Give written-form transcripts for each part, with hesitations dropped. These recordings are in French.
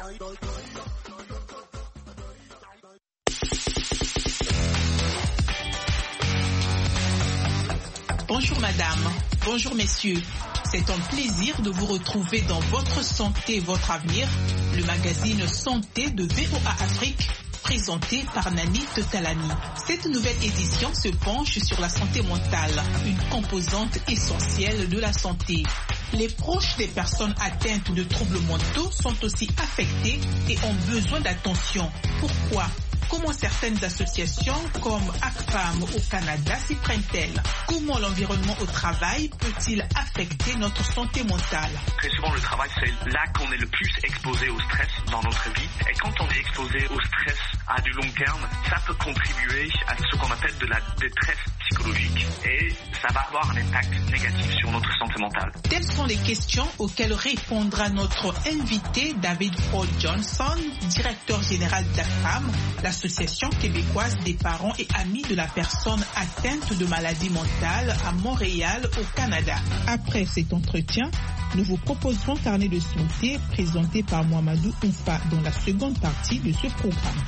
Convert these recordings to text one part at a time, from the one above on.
Bonjour madame, bonjour messieurs. C'est un plaisir de vous retrouver dans Votre Santé, Votre Avenir, le magazine Santé de VOA Afrique, présenté par Nani Talani. Cette nouvelle édition se penche sur la santé mentale, une composante essentielle de la santé. Les proches des personnes atteintes de troubles mentaux sont aussi affectés et ont besoin d'attention. Pourquoi ? Comment certaines associations comme ACPAM au Canada s'y prennent-elles? Comment l'environnement au travail peut-il affecter notre santé mentale? Très souvent, le travail, c'est là qu'on est le plus exposé au stress dans notre vie. Et quand on est exposé au stress à du long terme, ça peut contribuer à ce qu'on appelle de la détresse psychologique. Et ça va avoir un impact négatif sur notre santé mentale. Telles sont les questions auxquelles répondra notre invité David Ford Johnson, directeur général d'ACPAM, l'Association québécoise des parents et amis de la personne atteinte de maladie mentale à Montréal, au Canada. Après cet entretien, nous vous proposerons Carnet de santé présenté par Mohamedou Oumfa dans la seconde partie de ce programme.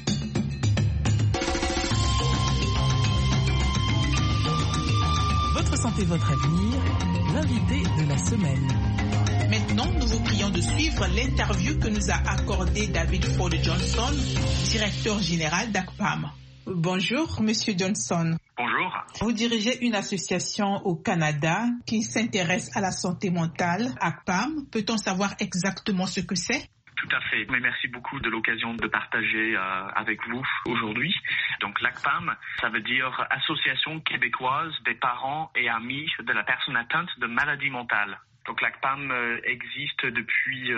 Votre santé, votre avenir, l'invité de la semaine. Maintenant, nous vous prions de suivre l'interview que nous a accordée David Ford Johnson, directeur général d'ACPAM. Bonjour, Monsieur Johnson. Bonjour. Vous dirigez une association au Canada qui s'intéresse à la santé mentale, ACPAM. Peut-on savoir exactement ce que c'est? Tout à fait. Mais merci beaucoup de l'occasion de partager avec vous aujourd'hui. Donc l'ACPAM, ça veut dire Association québécoise des parents et amis de la personne atteinte de maladie mentale. Donc l'ACPAM existe depuis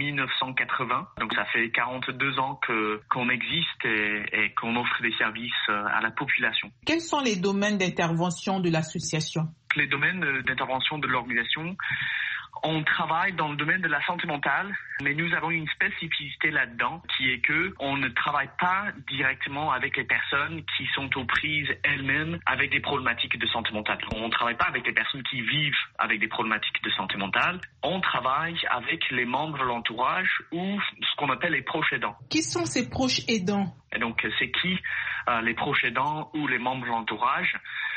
1980, donc ça fait 42 ans qu'on existe et qu'on offre des services à la population. Quels sont les domaines d'intervention de l'association? Les domaines d'intervention de l'organisation, on travaille dans le domaine de la santé mentale, mais nous avons une spécificité là-dedans qui est que on ne travaille pas directement avec les personnes qui sont aux prises elles-mêmes avec des problématiques de santé mentale. On ne travaille pas avec les personnes qui vivent avec des problématiques de santé mentale. On travaille avec les membres de l'entourage ou ce qu'on appelle les proches aidants. Qui sont ces proches aidants? Et donc, c'est qui les proches aidants ou les membres de l'entourage?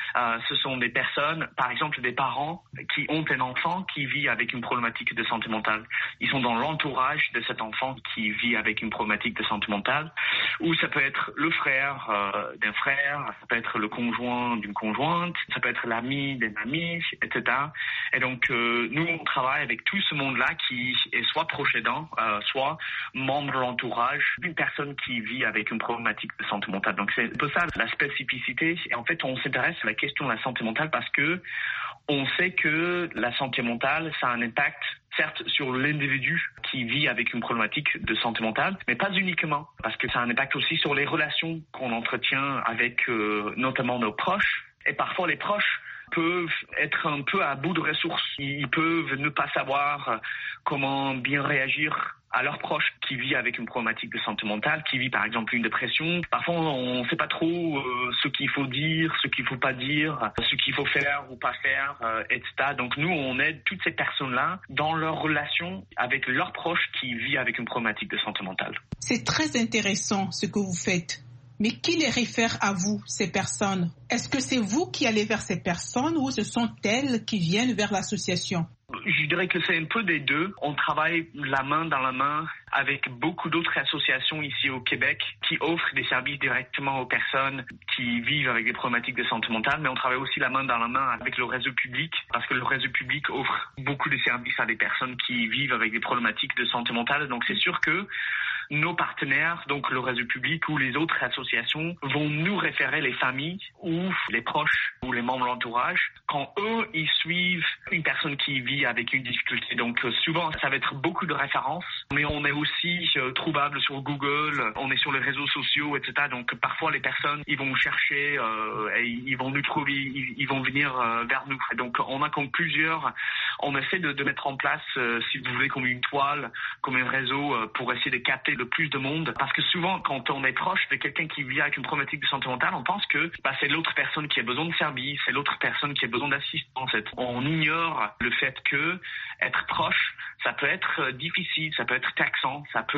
Ce sont des personnes, par exemple des parents qui ont un enfant qui vit avec une problématique de santé mentale. Ils sont dans l'entourage de cet enfant qui vit avec une problématique de santé mentale. Ou ça peut être le frère d'un frère, ça peut être le conjoint d'une conjointe, ça peut être l'ami d'un ami, etc. Et donc, nous, on travaille avec tout ce monde-là qui est soit proche aidant, soit membre de l'entourage d'une personne qui vit avec une problématique de santé mentale. Donc, c'est un peu ça la spécificité. Et en fait, on s'intéresse à la question de la santé mentale parce que on sait que la santé mentale, ça a un impact certes sur l'individu qui vit avec une problématique de santé mentale, mais pas uniquement, parce que ça a un impact aussi sur les relations qu'on entretient avec notamment nos proches. Et parfois les proches peuvent être un peu à bout de ressources. Ils peuvent ne pas savoir comment bien réagir à leurs proches qui vivent avec une problématique de santé mentale, qui vit par exemple une dépression. Parfois, on ne sait pas trop ce qu'il faut dire, ce qu'il ne faut pas dire, ce qu'il faut faire ou pas faire, etc. Donc nous, on aide toutes ces personnes-là dans leur relation avec leurs proches qui vivent avec une problématique de santé mentale. C'est très intéressant ce que vous faites. Mais qui les réfère à vous, ces personnes? Est-ce que c'est vous qui allez vers ces personnes ou ce sont elles qui viennent vers l'association? Je dirais que c'est un peu des deux. On travaille la main dans la main avec beaucoup d'autres associations ici au Québec qui offrent des services directement aux personnes qui vivent avec des problématiques de santé mentale, mais on travaille aussi la main dans la main avec le réseau public parce que le réseau public offre beaucoup de services à des personnes qui vivent avec des problématiques de santé mentale. Donc c'est sûr que nos partenaires, donc le réseau public ou les autres associations, vont nous référer les familles ou les proches ou les membres de l'entourage quand eux, ils suivent une personne qui vit avec une difficulté. Donc souvent, ça va être beaucoup de références, mais on est aussi trouvable sur Google, on est sur les réseaux sociaux, etc. Donc parfois, les personnes, ils vont chercher et ils vont nous trouver, ils vont venir vers nous. Donc on a comme plusieurs, on essaie de mettre en place, si vous voulez, comme une toile, comme un réseau pour essayer de capter le plus de monde. Parce que souvent, quand on est proche de quelqu'un qui vit avec une problématique de santé mentale, on pense que c'est l'autre personne qui a besoin de service, c'est l'autre personne qui a besoin d'assistance. On ignore le fait que être proche, ça peut être difficile, ça peut être taxant, ça peut